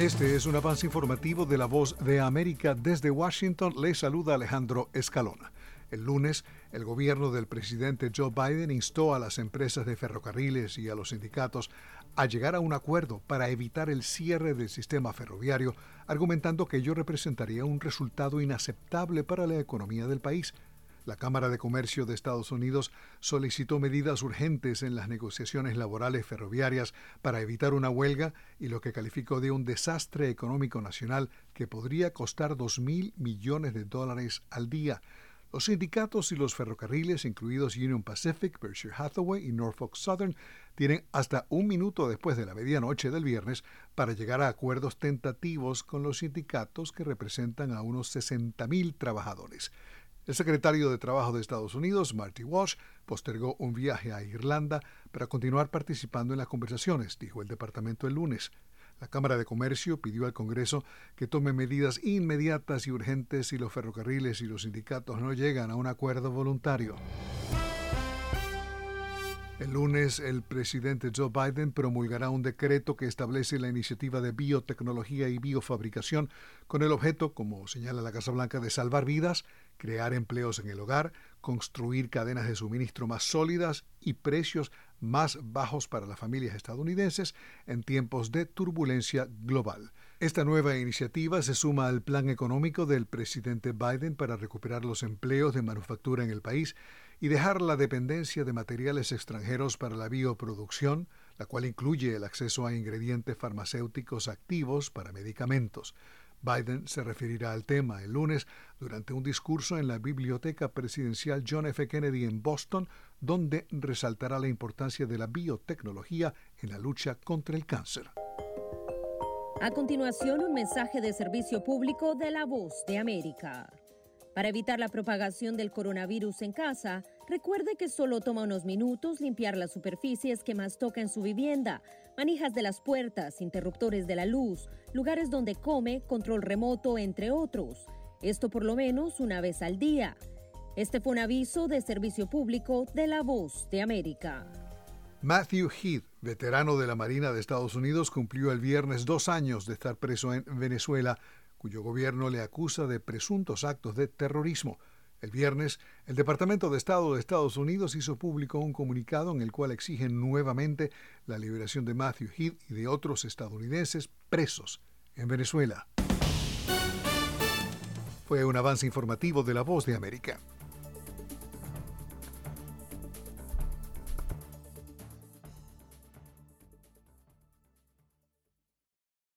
Este es un avance informativo de La Voz de América. Desde Washington le saluda Alejandro Escalona. El lunes, el gobierno del presidente Joe Biden instó a las empresas de ferrocarriles y a los sindicatos a llegar a un acuerdo para evitar el cierre del sistema ferroviario, argumentando que ello representaría un resultado inaceptable para la economía del país. La Cámara de Comercio de Estados Unidos solicitó medidas urgentes en las negociaciones laborales ferroviarias para evitar una huelga y lo que calificó de un desastre económico nacional que podría costar $2.000 millones al día. Los sindicatos y los ferrocarriles, incluidos Union Pacific, Berkshire Hathaway y Norfolk Southern, tienen hasta un minuto después de la medianoche del viernes para llegar a acuerdos tentativos con los sindicatos que representan a unos 60.000 trabajadores. El secretario de Trabajo de Estados Unidos, Marty Walsh, postergó un viaje a Irlanda para continuar participando en las conversaciones, dijo el departamento el lunes. La Cámara de Comercio pidió al Congreso que tome medidas inmediatas y urgentes si los ferrocarriles y los sindicatos no llegan a un acuerdo voluntario. El lunes, el presidente Joe Biden promulgará un decreto que establece la iniciativa de biotecnología y biofabricación con el objeto, como señala la Casa Blanca, de salvar vidas, crear empleos en el hogar, construir cadenas de suministro más sólidas y precios más bajos para las familias estadounidenses en tiempos de turbulencia global. Esta nueva iniciativa se suma al plan económico del presidente Biden para recuperar los empleos de manufactura en el país y dejar la dependencia de materiales extranjeros para la bioproducción, la cual incluye el acceso a ingredientes farmacéuticos activos para medicamentos. Biden se referirá al tema el lunes durante un discurso en la Biblioteca Presidencial John F. Kennedy en Boston, donde resaltará la importancia de la biotecnología en la lucha contra el cáncer. A continuación, un mensaje de servicio público de La Voz de América. Para evitar la propagación del coronavirus en casa, recuerde que solo toma unos minutos limpiar las superficies que más toca en su vivienda, manijas de las puertas, interruptores de la luz, lugares donde come, control remoto, entre otros. Esto por lo menos una vez al día. Este fue un aviso de servicio público de La Voz de América. Matthew Heath, veterano de la Marina de Estados Unidos, cumplió el viernes 2 años de estar preso en Venezuela, cuyo gobierno le acusa de presuntos actos de terrorismo. El viernes, el Departamento de Estado de Estados Unidos hizo público un comunicado en el cual exigen nuevamente la liberación de Matthew Heath y de otros estadounidenses presos en Venezuela. Fue un avance informativo de La Voz de América.